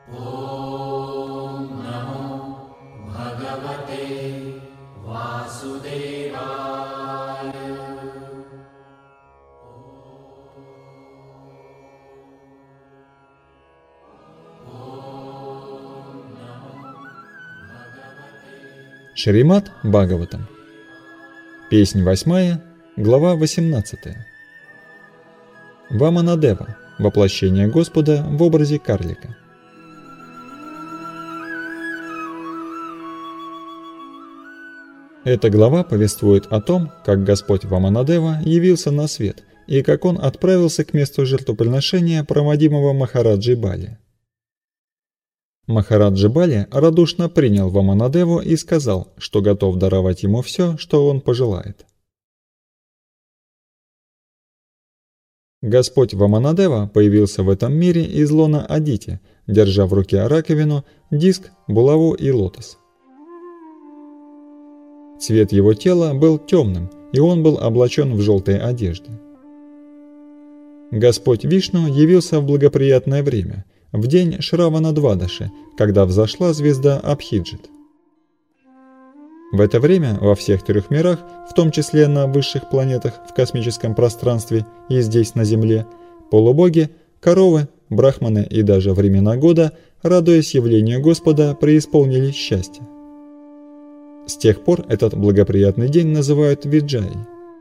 ॐ नमो भगवते वासुदेवाय। Шримад Бхагаватам. Песнь 8, глава 18. Ваманадева. Воплощение Господа в образе карлика. Эта глава повествует о том, как Господь Ваманадева явился на свет и как он отправился к месту жертвоприношения, проводимого Махараджей Бали. Махараджа Бали радушно принял Ваманадеву и сказал, что готов даровать ему все, что он пожелает. Господь Ваманадева появился в этом мире из лона Адити, держа в руке раковину, диск, булаву и лотос. Цвет его тела был темным, и он был облачен в желтые одежды. Господь Вишну явился в благоприятное время, в день Шравана-Двадаши, когда взошла звезда Абхиджит. В это время во всех трех мирах, в том числе на высших планетах в космическом пространстве и здесь на Земле, полубоги, коровы, брахманы и даже времена года, радуясь явлению Господа, преисполнились счастья. С тех пор этот благоприятный день называют Виджаей.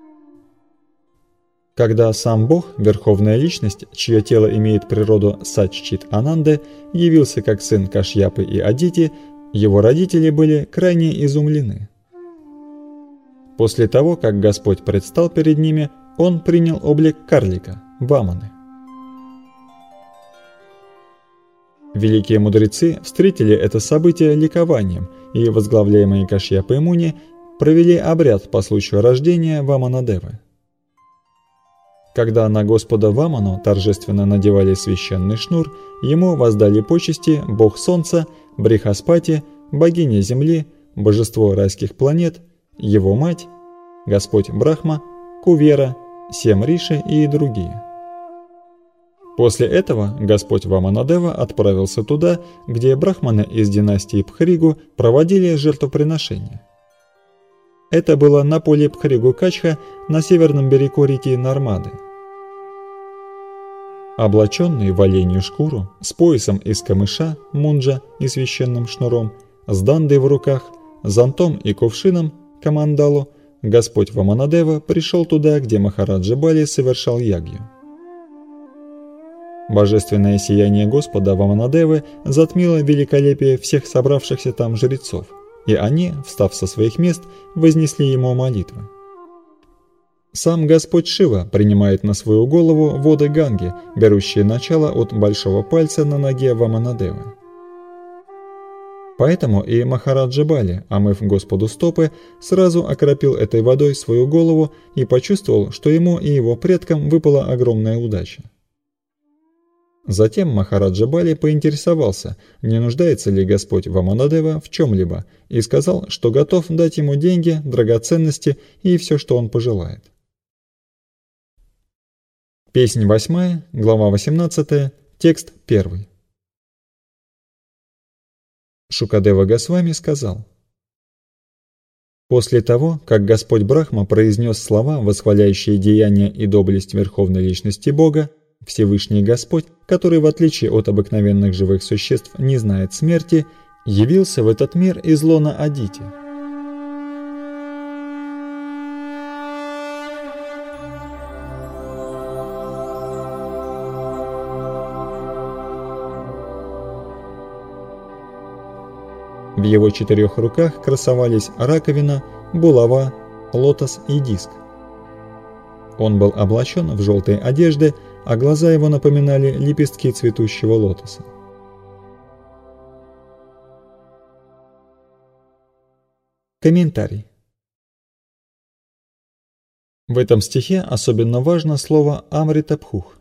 Когда сам Бог, Верховная Личность, чье тело имеет природу Саччит Ананды, явился как сын Кашьяпы и Адити, его родители были крайне изумлены. После того, как Господь предстал перед ними, он принял облик карлика, Ваманы. Великие мудрецы встретили это событие ликованием, и возглавляемые Кашьяпой Муни провели обряд по случаю рождения Ваманадевы. Когда на Господа Ваману торжественно надевали священный шнур, ему воздали почести бог солнца, Брихаспати, богиня земли, божество райских планет, его мать, Господь Брахма, Кувера, 7 риши и другие. После этого Господь Ваманадева отправился туда, где брахманы из династии Пхригу проводили жертвоприношения. Это было на поле Пхригу-Качха на северном берегу реки Нармады. Облаченный в оленью шкуру, с поясом из камыша, мунджа и священным шнуром, с дандой в руках, зонтом и кувшином, камандалу, Господь Ваманадева пришел туда, где Махараджа Бали совершал ягью. Божественное сияние Господа Ваманадевы затмило великолепие всех собравшихся там жрецов, и они, встав со своих мест, вознесли ему молитвы. Сам Господь Шива принимает на свою голову воды Ганги, берущие начало от большого пальца на ноге Ваманадевы. Поэтому и Махараджа Бали, омыв Господу стопы, сразу окропил этой водой свою голову и почувствовал, что ему и его предкам выпала огромная удача. Затем Махараджа Бали поинтересовался, не нуждается ли Господь Ваманадева в чем-либо, и сказал, что готов дать ему деньги, драгоценности и все, что он пожелает. Песнь 8, глава 18, текст 1. Шукадева Госвами сказал: «После того, как Господь Брахма произнес слова, восхваляющие деяния и доблесть Верховной Личности Бога, Всевышний Господь, который в отличие от обыкновенных живых существ не знает смерти, явился в этот мир из лона Адити. В его 4 руках красовались раковина, булава, лотос и диск. Он был облачен в желтые одежды, а глаза его напоминали лепестки цветущего лотоса. Комментарий. В этом стихе особенно важно слово «амритабхух».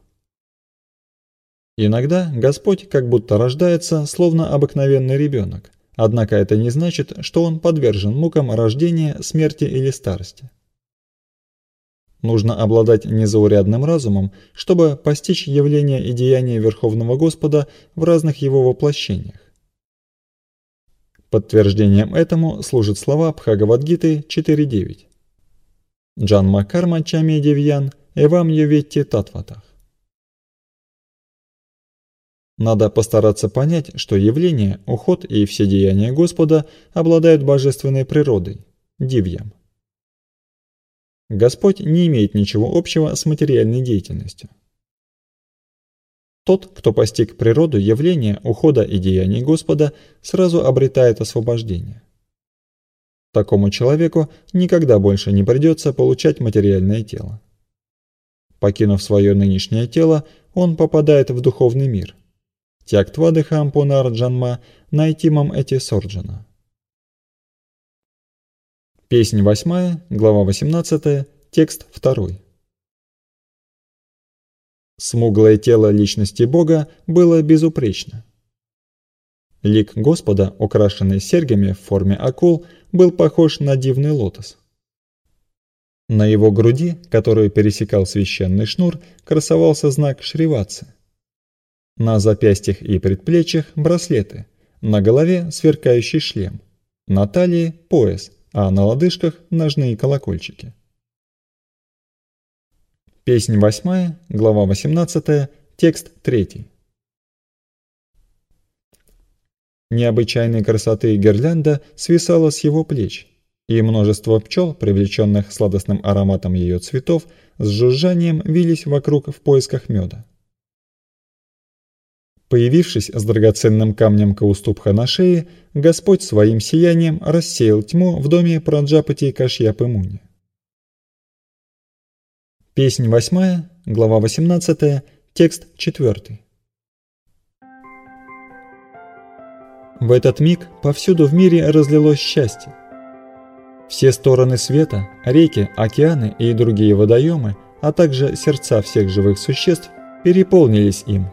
Иногда Господь как будто рождается, словно обыкновенный ребенок, однако это не значит, что он подвержен мукам рождения, смерти или старости. Нужно обладать незаурядным разумом, чтобы постичь явления и деяния Верховного Господа в разных его воплощениях. Подтверждением этому служат слова Бхагавад-гиты 4.9. Джанма карма чами девьян эвам йоветти татватах. Надо постараться понять, что явление, уход и все деяния Господа обладают божественной природой, дивьям. Господь не имеет ничего общего с материальной деятельностью. Тот, кто постиг природу явления, ухода и деяний Господа, сразу обретает освобождение. Такому человеку никогда больше не придется получать материальное тело. Покинув свое нынешнее тело, он попадает в духовный мир. Тяктвадыхам пунар джанма найтимам эти сорджана. Песнь 8, глава 18, текст 2. Смуглое тело личности Бога было безупречно. Лик Господа, украшенный серьгами в форме акул, был похож на дивный лотос. На его груди, которую пересекал священный шнур, красовался знак Шриватсы. На запястьях и предплечьях браслеты, на голове сверкающий шлем, на талии пояс, а на лодыжках ножные колокольчики. Песнь 8, глава 18, текст 3. Необычайной красоты гирлянда свисала с его плеч, и множество пчел, привлеченных сладостным ароматом ее цветов, с жужжанием вились вокруг в поисках меда. Появившись с драгоценным камнем Каустубха на шее, Господь своим сиянием рассеял тьму в доме Праджапати Кашьяпы Муни. Песнь 8, глава 18, текст 4. В этот миг повсюду в мире разлилось счастье. Все стороны света, реки, океаны и другие водоемы, а также сердца всех живых существ переполнились им.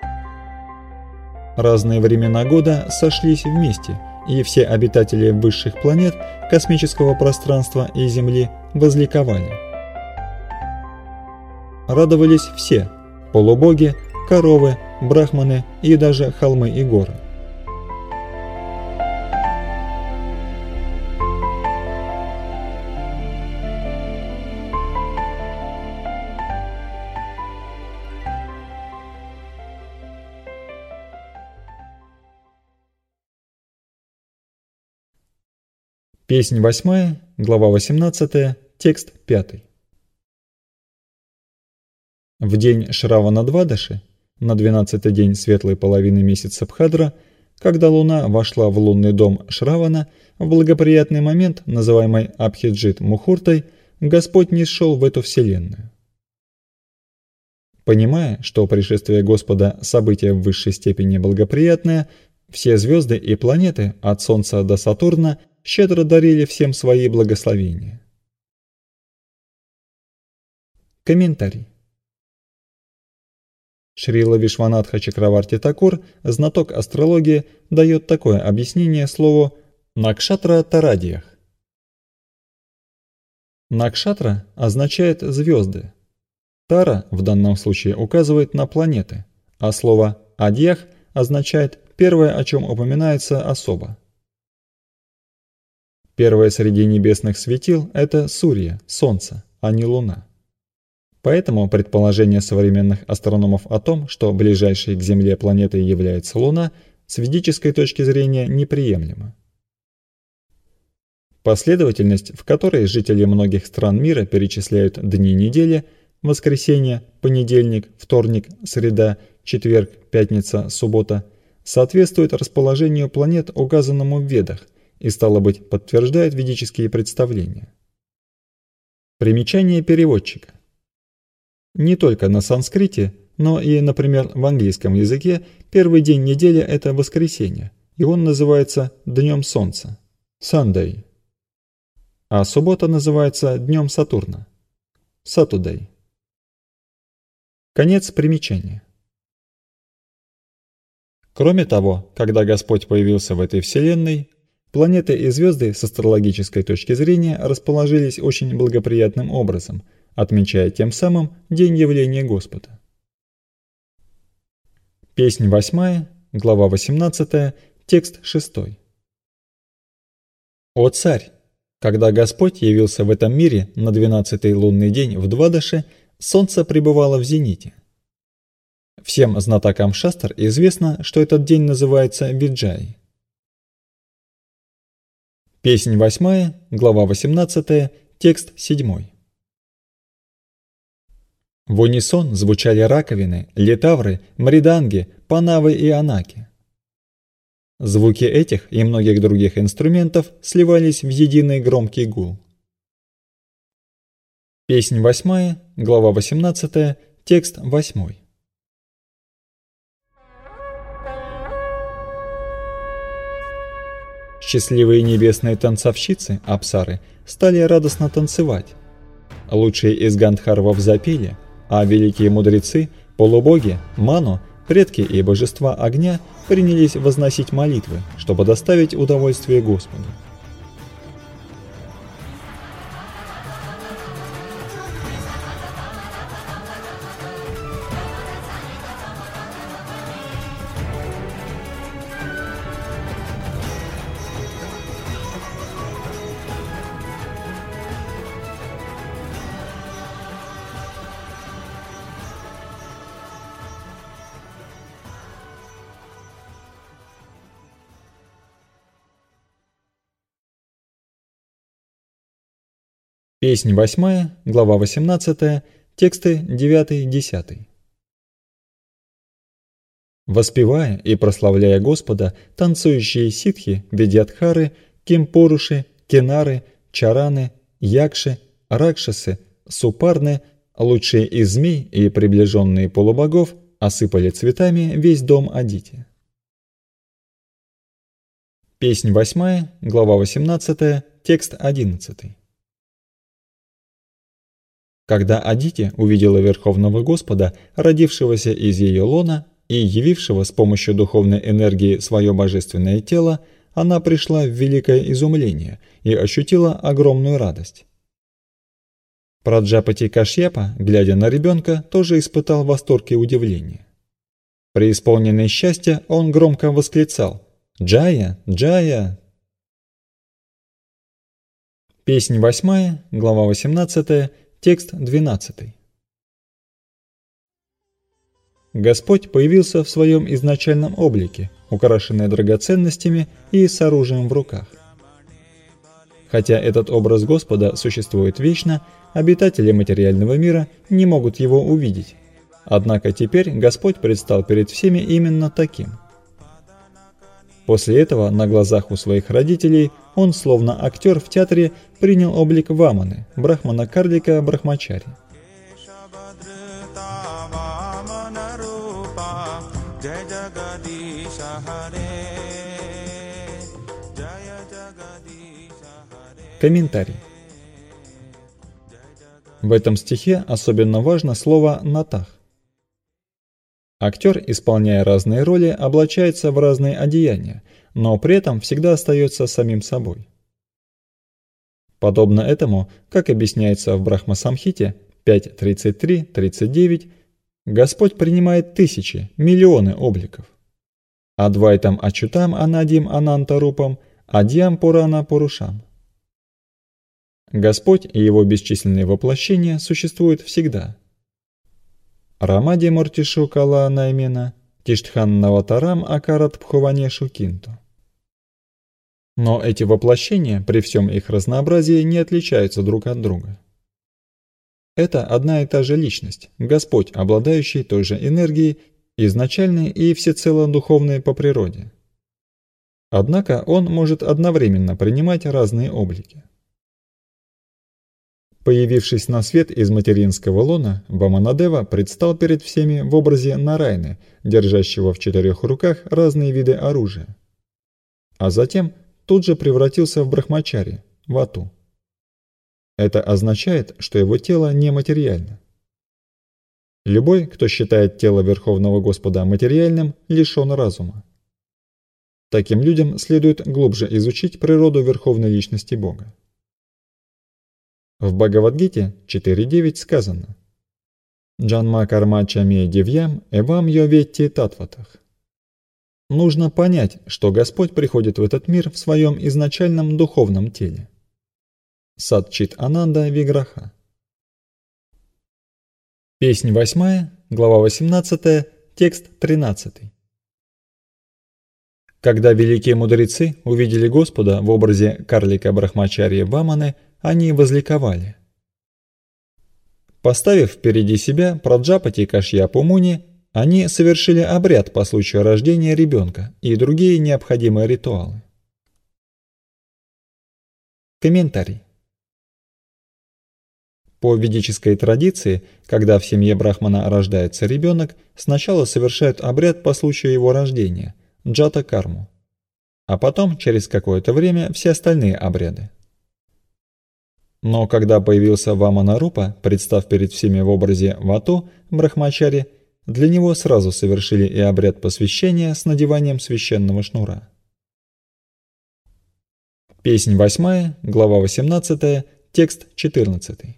Разные времена года сошлись вместе, и все обитатели высших планет, космического пространства и Земли возликовали. Радовались все – полубоги, коровы, брахманы и даже холмы и горы. Песнь 8, глава 18, текст 5. В день Шравана-Двадаши, на 12-й день светлой половины месяца Бхадра, когда луна вошла в лунный дом Шравана, в благоприятный момент, называемый Абхиджит-Мухуртой, Господь нисшел в эту вселенную. Понимая, что пришествие Господа – событие в высшей степени благоприятное, все звезды и планеты, от Солнца до Сатурна, щедро дарили всем свои благословения. Комментарий. Шрила Вишванатха Чакраварти Такур, знаток астрологии, дает такое объяснение слову «накшатра тарадиях». Накшатра означает звезды. Тара в данном случае указывает на планеты, а слово «адьях» означает первое, о чем упоминается особо. Первое среди небесных светил – это Сурья, Солнце, а не Луна. Поэтому предположение современных астрономов о том, что ближайшей к Земле планетой является Луна, с ведической точки зрения неприемлемо. Последовательность, в которой жители многих стран мира перечисляют дни недели – воскресенье, понедельник, вторник, среда, четверг, пятница, суббота – соответствует расположению планет, указанному в Ведах, и, стало быть, подтверждает ведические представления. Примечание переводчика. Не только на санскрите, но и, например, в английском языке первый день недели – это воскресенье, и он называется Днем Солнца – Sunday, а суббота называется Днем Сатурна – Saturday. Конец примечания. Кроме того, когда Господь появился в этой вселенной, планеты и звезды с астрологической точки зрения расположились очень благоприятным образом, отмечая тем самым день явления Господа. Песнь 8, глава 18, текст 6. «О царь! Когда Господь явился в этом мире на 12-й лунный день в Двадаше, солнце пребывало в зените. Всем знатокам шастр известно, что этот день называется Виджай». Песнь 8, глава 18, текст 7. В унисон звучали раковины, литавры, мриданги, панавы и анаки. Звуки этих и многих других инструментов сливались в единый громкий гул. Песнь 8, глава 18, текст 8. Счастливые небесные танцовщицы, апсары, стали радостно танцевать. Лучшие из гандхарвов запели, а великие мудрецы, полубоги, ману, предки и божества огня принялись возносить молитвы, чтобы доставить удовольствие Господу. Песнь 8, глава 18, тексты 9-10. Воспевая и прославляя Господа, танцующие ситхи, видьядхары, кимпуруши, кинары, чараны, якши, ракшасы, супарны, лучшие из змей и приближенные полубогов осыпали цветами весь дом Адити. Песнь 8, глава 18, текст 11. Когда Адити увидела Верховного Господа, родившегося из ее лона и явившего с помощью духовной энергии свое божественное тело, она пришла в великое изумление и ощутила огромную радость. Праджапати Кашьяпа, глядя на ребенка, тоже испытал восторг и удивление. Преисполненный счастья, он громко восклицал: «Джая! Джая!» Песнь 8, глава 18, текст 12. Господь появился в своем изначальном облике, украшенный драгоценностями и с оружием в руках. Хотя этот образ Господа существует вечно, обитатели материального мира не могут его увидеть. Однако теперь Господь предстал перед всеми именно таким. После этого на глазах у своих родителей он, словно актер в театре, принял облик Ваманы, брахмана-карлика Брахмачари. Комментарий. В этом стихе особенно важно слово «натах». Актер, исполняя разные роли, облачается в разные одеяния, но при этом всегда остается самим собой. Подобно этому, как объясняется в Брахма-самхите 5.33-39, Господь принимает тысячи, миллионы обликов. Адвайтам Ачутам Анадим Анантарупам, Адьям Пурана Пурушам. Господь и его бесчисленные воплощения существуют всегда. Рамади Муртишу Кала Наймена, Тиштхан Наватарам Акарат Пхуванешу Кинту. Но эти воплощения, при всем их разнообразии, не отличаются друг от друга. Это одна и та же личность, Господь, обладающий той же энергией, изначальной и всецело духовной по природе. Однако он может одновременно принимать разные облики. Появившись на свет из материнского лона, Ваманадева предстал перед всеми в образе Нарайны, держащего в 4 руках разные виды оружия. А затем тут же превратился в Брахмачари, Вату. Это означает, что его тело нематериально. Любой, кто считает тело Верховного Господа материальным, лишен разума. Таким людям следует глубже изучить природу Верховной Личности Бога. В Бхагавад-гите 4.9 сказано: «Джанма карма чами дивьям эвам йоветти татватах». Нужно понять, что Господь приходит в этот мир в своем изначальном духовном теле. Сатчит Ананда Виграха. Песнь 8, глава 18, текст 13. Когда великие мудрецы увидели Господа в образе карлика Брахмачарьи Ваманы, они возликовали. Поставив впереди себя Праджапати Кашьяпу Муни, они совершили обряд по случаю рождения ребенка и другие необходимые ритуалы. Комментарий. По ведической традиции, когда в семье брахмана рождается ребенок, сначала совершают обряд по случаю его рождения – джата-карму, а потом, через какое-то время, все остальные обряды. Но когда появился Вамана-рупа, представ перед всеми в образе Вату, Брахмачари, для него сразу совершили и обряд посвящения с надеванием священного шнура. Песнь 8, глава 18, текст 14.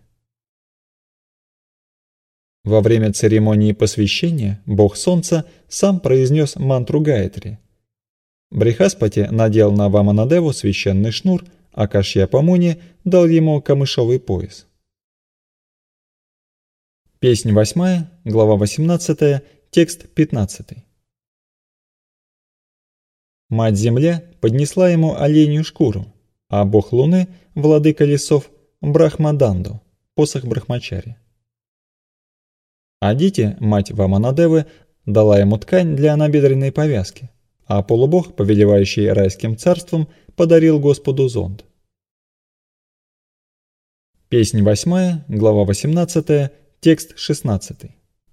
Во время церемонии посвящения бог солнца сам произнес мантру Гаятри. Брихаспати надел на Ваманадеву священный шнур, а Кашьяпа Муни дал ему камышовый пояс. Песнь 8, глава 18, текст 15. Мать-Земля поднесла ему оленью шкуру, а бог Луны, владыка лесов, Брахмаданду, посох Брахмачари. Адити, мать Ваманадевы, дала ему ткань для набедренной повязки, а полубог, повелевающий райским царством, подарил Господу зонт. Песнь 8, глава 18, текст 16.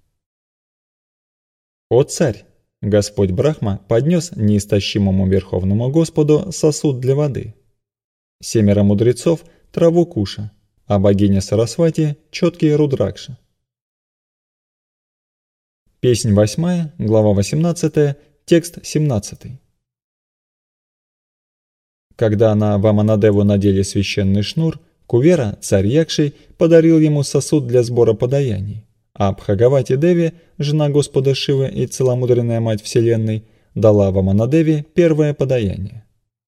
«О царь! Господь Брахма поднес неистощимому Верховному Господу сосуд для воды. 7 мудрецов – траву Куша, а богиня Сарасвати – четкие Рудракши». Песнь 8, глава 18, текст 17. Когда на Ваманадеву надели священный шнур, Кувера, царь Якши, подарил ему сосуд для сбора подаяний, а Бхагавати Деви, жена Господа Шивы и целомудренная мать Вселенной, дала Ваманадеве первое подаяние.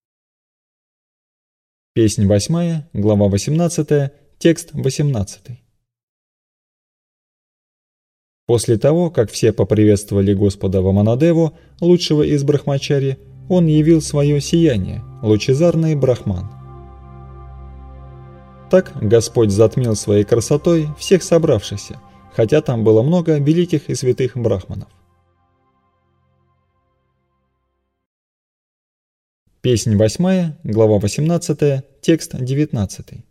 Песнь 8, глава 18, текст 18. После того, как все поприветствовали Господа Ваманадеву, лучшего из брахмачари, он явил свое сияние, лучезарный брахман. Так Господь затмил своей красотой всех собравшихся, хотя там было много великих и святых брахманов. Песнь 8, глава 18, текст 19.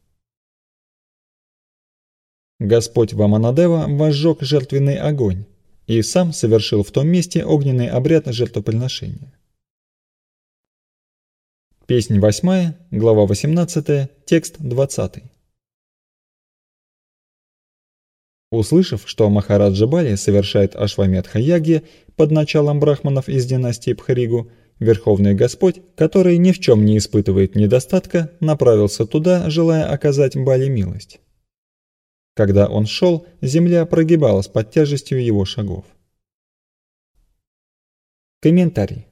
Господь Ваманадева возжег жертвенный огонь и сам совершил в том месте огненный обряд жертвоприношения. Песнь 8, глава 18, текст 20. Услышав, что Махараджа Бали совершает Ашвамедха-яги под началом брахманов из династии Пхаригу, Верховный Господь, который ни в чем не испытывает недостатка, направился туда, желая оказать Бали милость. Когда он шел, земля прогибалась под тяжестью его шагов. Комментарий.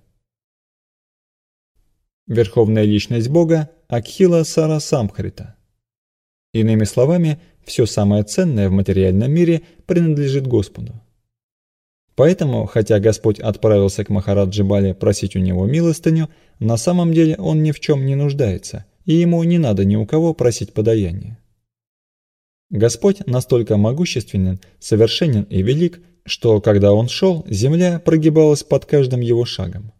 Верховная личность Бога – Акхила Сара Самхрита. Иными словами, все самое ценное в материальном мире принадлежит Господу. Поэтому, хотя Господь отправился к Махараджи Бали просить у него милостыню, на самом деле он ни в чем не нуждается, и ему не надо ни у кого просить подаяние. Господь настолько могущественен, совершенен и велик, что, когда он шел, земля прогибалась под каждым его шагом.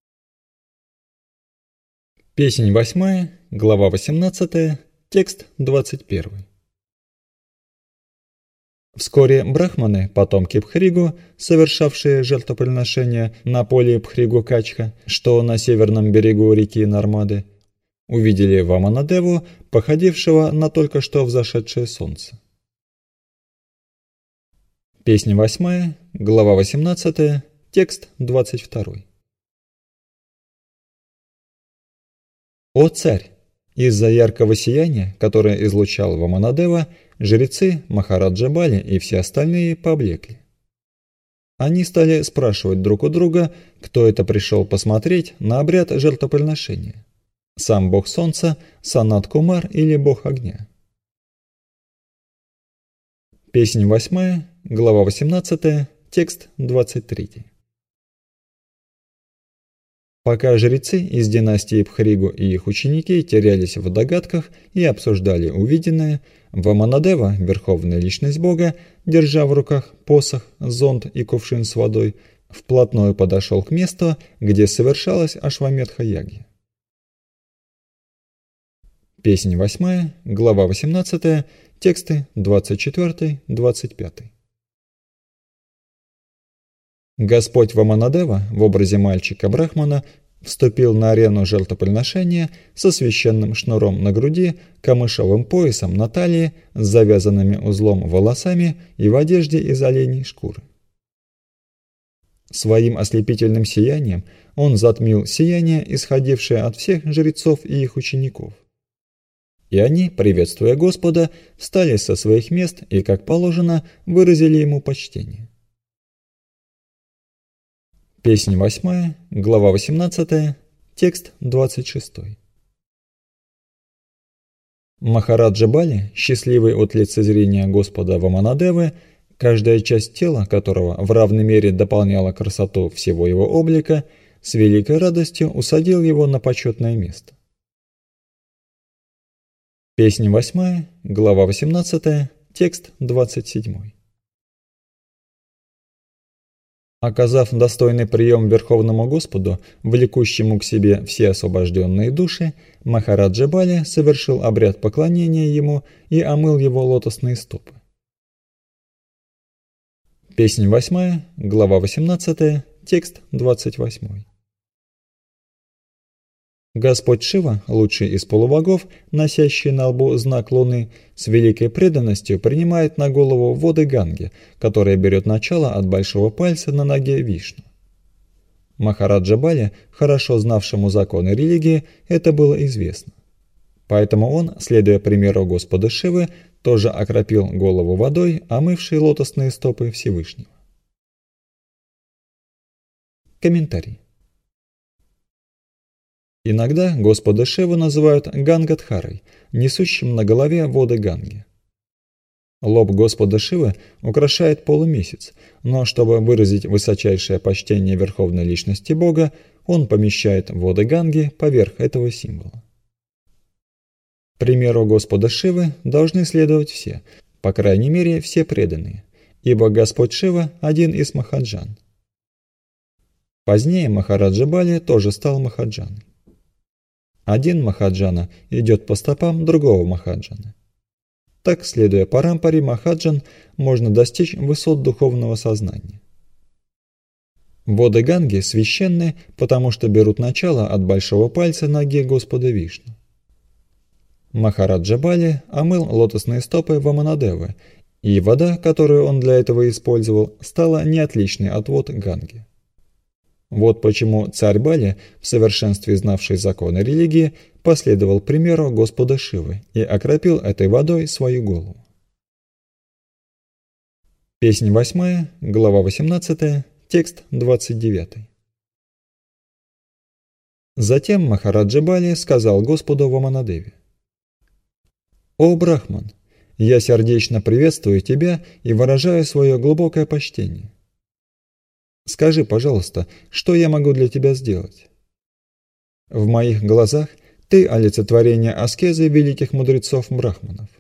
Песнь 8, глава 18, текст 21. Вскоре брахманы, потомки Пхригу, совершавшие жертвоприношения на поле Пхригу-Качха, что на северном берегу реки Нармады, увидели Ваманадеву, походившего на только что взошедшее солнце. Песня 8, глава 18, текст 22. «О царь! Из-за яркого сияния, которое излучал Ваманадева, жрецы Махараджа Бали и все остальные поблекли. Они стали спрашивать друг у друга, кто это пришел посмотреть на обряд жертвоприношения. Сам бог солнца, Санат Кумар или бог огня. Песнь 8, глава 18, текст 23. Пока жрецы из династии Пхригу и их ученики терялись в догадках и обсуждали увиденное, Ваманадева, верховная личность бога, держа в руках посох, зонт и кувшин с водой, вплотную подошел к месту, где совершалась Ашваметха-ягья. Песнь 8, глава 18, тексты 24-25. Господь Ваманадева в образе мальчика Брахмана вступил на арену жертвоприношения со священным шнуром на груди, камышовым поясом на талии, с завязанными узлом волосами и в одежде из оленей шкуры. Своим ослепительным сиянием он затмил сияние, исходившее от всех жрецов и их учеников. И они, приветствуя Господа, встали со своих мест и, как положено, выразили ему почтение. Песнь 8, глава 18, текст 26. Махараджа Бали, счастливый от лицезрения Господа Ваманадевы, каждая часть тела которого в равной мере дополняла красоту всего его облика, с великой радостью усадил его на почетное место. Песнь 8, глава 18, текст 27. Оказав достойный прием Верховному Господу, влекущему к себе все освобожденные души, Махараджа Бали совершил обряд поклонения ему и омыл его лотосные стопы. Песнь 8, глава 18, текст 28. Господь Шива, лучший из полубогов, носящий на лбу знак Луны, с великой преданностью принимает на голову воды Ганги, которая берет начало от большого пальца на ноге Вишну. Махараджа Бали, хорошо знавшему законы религии, это было известно. Поэтому он, следуя примеру Господа Шивы, тоже окропил голову водой, омывшей лотосные стопы Всевышнего. Комментарий. Иногда Господа Шиву называют Гангадхарой, несущим на голове воды Ганги. Лоб Господа Шивы украшает полумесяц, но чтобы выразить высочайшее почтение Верховной Личности Бога, он помещает воды Ганги поверх этого символа. Примеру Господа Шивы должны следовать все, по крайней мере все преданные, ибо Господь Шива один из Махаджан. Позднее Махараджа Бали тоже стал Махаджаной. Один Махаджана идет по стопам другого Махаджана. Так, следуя парампаре Махаджан, можно достичь высот духовного сознания. Воды Ганги священны, потому что берут начало от большого пальца ноги Господа Вишну. Махараджа Бали омыл лотосные стопы Ваманадевы, и вода, которую он для этого использовал, стала не отличной от вод Ганги. Вот почему царь Бали, в совершенстве знавший законы религии, последовал примеру Господа Шивы и окропил этой водой свою голову. Песнь 8, глава 18, текст 29. Затем Махараджа Бали сказал Господу Ваманадеве: «О Брахман, я сердечно приветствую тебя и выражаю свое глубокое почтение. Скажи, пожалуйста, что я могу для тебя сделать? В моих глазах ты олицетворение аскезы великих мудрецов-брахманов».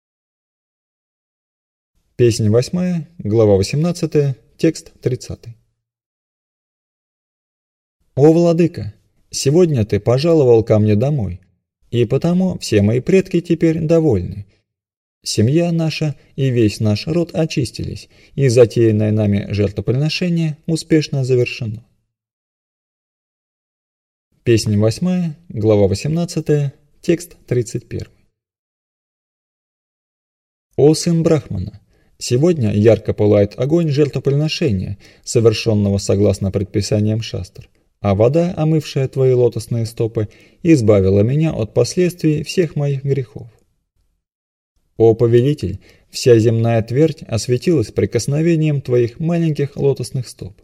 Песнь 8, глава 18, текст 30. «О, владыка, сегодня ты пожаловал ко мне домой, и потому все мои предки теперь довольны. Семья наша и весь наш род очистились, и затеянное нами жертвоприношение успешно завершено». Песнь 8, глава 18, текст 31. «О сын Брахмана, сегодня ярко пылает огонь жертвоприношения, совершенного согласно предписаниям шастр, а вода, омывшая твои лотосные стопы, избавила меня от последствий всех моих грехов. О повелитель, вся земная твердь осветилась прикосновением твоих маленьких лотосных стоп.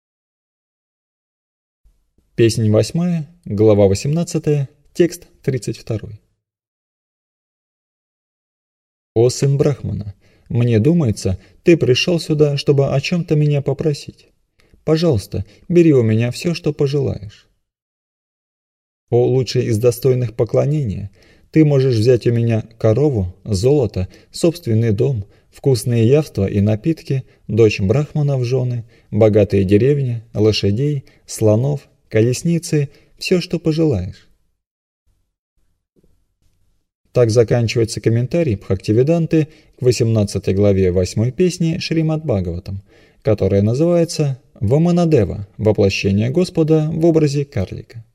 Песнь 8, глава 18, текст 32. О сын Брахмана, мне думается, ты пришел сюда, чтобы о чем-то меня попросить. Пожалуйста, бери у меня все, что пожелаешь. О лучший из достойных поклонения, ты можешь взять у меня корову, золото, собственный дом, вкусные явства и напитки, дочь Брахмана в жены, богатые деревни, лошадей, слонов, колесницы, все, что пожелаешь. Так заканчивается комментарий Бхактивиданты к 18 главе 8 песни Шримад Бхагаватам, которая называется «Ваманадева. Воплощение Господа в образе карлика».